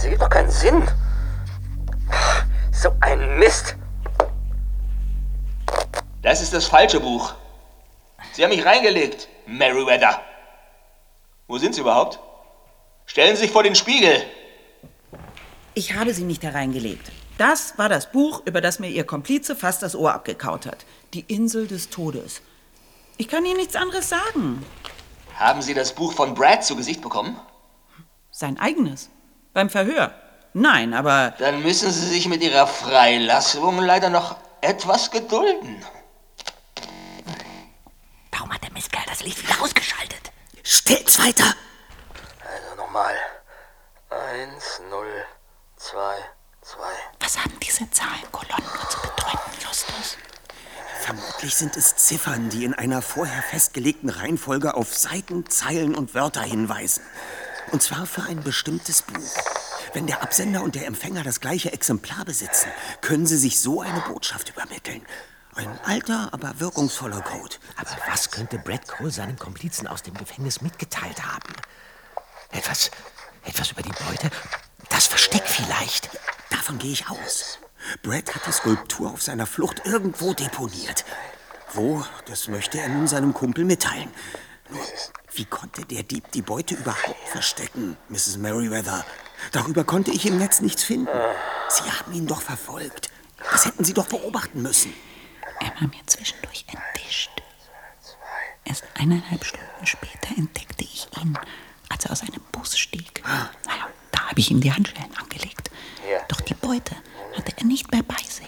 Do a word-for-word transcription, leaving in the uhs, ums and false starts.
ergibt doch keinen Sinn. So ein Mist. Das ist das falsche Buch. Sie haben mich reingelegt, Merryweather. Wo sind Sie überhaupt? Stellen Sie sich vor den Spiegel. Ich habe Sie nicht hereingelegt. Das war das Buch, über das mir Ihr Komplize fast das Ohr abgekaut hat. Die Insel des Todes. Ich kann Ihnen nichts anderes sagen. Haben Sie das Buch von Brad zu Gesicht bekommen? Sein eigenes? Beim Verhör? Nein, aber... Dann müssen Sie sich mit Ihrer Freilassung leider noch etwas gedulden. Warum hat der Mistkerl das Licht wieder ausgeschaltet? Still's weiter! Also nochmal. Eins, null, zwei, zwei. Was haben diese Zahlenkolonnen nur zu bedeuten, Justus? Vermutlich sind es Ziffern, die in einer vorher festgelegten Reihenfolge auf Seiten, Zeilen und Wörter hinweisen. Und zwar für ein bestimmtes Buch. Wenn der Absender und der Empfänger das gleiche Exemplar besitzen, können sie sich so eine Botschaft übermitteln. Ein alter, aber wirkungsvoller Code. Aber was könnte Brad Cole seinem Komplizen aus dem Gefängnis mitgeteilt haben? Etwas, etwas über die Beute? Das Versteck vielleicht? Davon gehe ich aus. Brad hat die Skulptur auf seiner Flucht irgendwo deponiert. Wo, das möchte er nun seinem Kumpel mitteilen. Nur, wie konnte der Dieb die Beute überhaupt verstecken, Misses Merryweather? Darüber konnte ich im Netz nichts finden. Sie haben ihn doch verfolgt. Das hätten Sie doch beobachten müssen. Er war mir zwischendurch entwischt. Erst eineinhalb Stunden später entdeckte ich ihn, als er aus einem Bus stieg. Naja, da habe ich ihm die Handschellen angelegt. Doch die Beute hatte er nicht mehr bei sich.